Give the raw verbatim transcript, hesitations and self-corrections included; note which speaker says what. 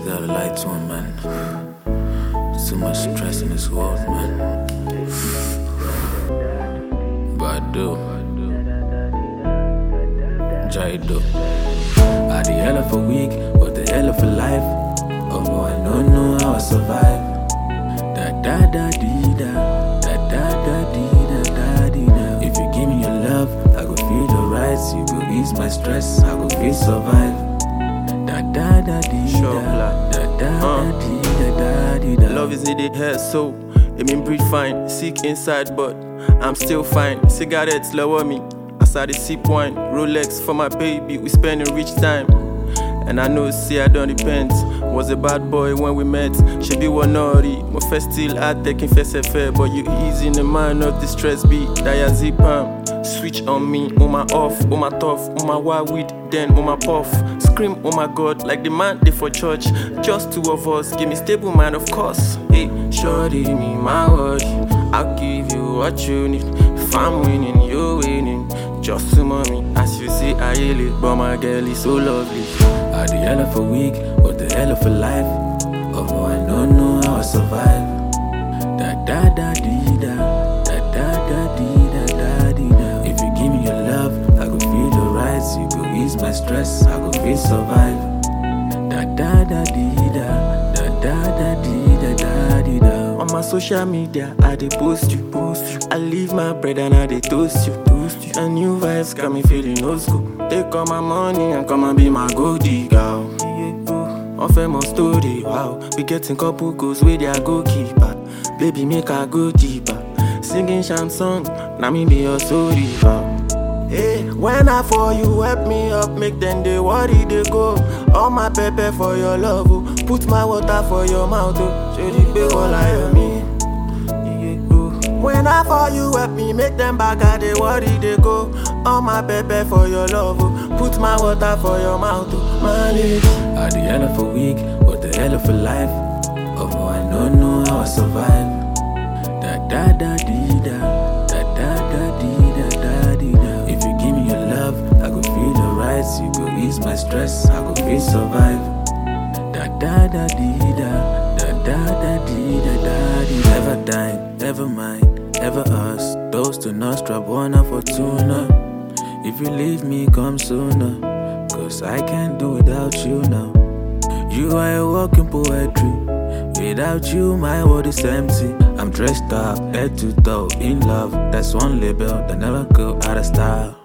Speaker 1: gotta lie to him, man. Too much stress in this world, man. But I do. Jai do. I the hell of a week, what the hell of a life. Oh no, I don't know how I survive. Da da da dee da, da da da dee da da dee da. If you give me your love, I go feel the rise. You go ease my stress, I go feel survive. Da da da dee da, da da da dee da da dee da.
Speaker 2: Love is in the hair, so it mean breathe fine. Sick inside, but I'm still fine. Cigarettes lower me as I dey sip wine. Rolex for my baby, we spending rich time. And I know, see, I don't repent. Was a bad boy when we met. She be one naughty. My first still hard taking face fair. But you easy in the mind, not the stress be. Diazepam. Switch on me, on my off, on my tough, on my wild weed, then on my puff. Scream, oh my god, like the man they for church. Just two of us, give me stable mind, of course. Hey, shorty, me, my word. I'll give you what you need. If I'm winning, you're winning. Just to mommy, as you see, I yell it, but my girl is so lovely.
Speaker 1: I the hell of a week, what the hell of a life. Oh no, I don't know how I survive. Da da da dee da, da da da dee da da dee da. If you give me your love, I go feel the rise. You go ease my stress, I go feel survive. Da da da dee da, da da da dee da da dee da.
Speaker 2: On my social media, I dey post you, post you. I leave my bread and I dey toast you, toast you. And new vibes got me feeling old school. Take all my money and come and be my gold digger. On famous story, wow. We getting couple goals with their goalkeeper. Baby, make her go deeper. Singing chanson, now me be your story, wow. Hey, when I for you, help me up, make them they worry they go. All my pepper for your love, oh. Put my water for your mouth, oh. Show the big one like me. When I for you, help me, make them bag they worry they go. All my pepper for your love, oh. Put my water for your mouth, oh. Manage.
Speaker 1: I the hell of a week, what the hell of a life. Oh no, I don't know how I survive. Da da da dee da, da da da dee da da dee da. If you give me your love, I go feel the rise. You go ease my stress, I go feel survive. Da da da dee da, da da da dee da da dee. Never dying, never mind, ever us. Those to Nostra, Buona Fortuna. If you leave me, come sooner. Cause I can't do without you now. You are a walking poetry. Without you, my world is empty. I'm dressed up, head to toe, in love. That's one label that never go out of style.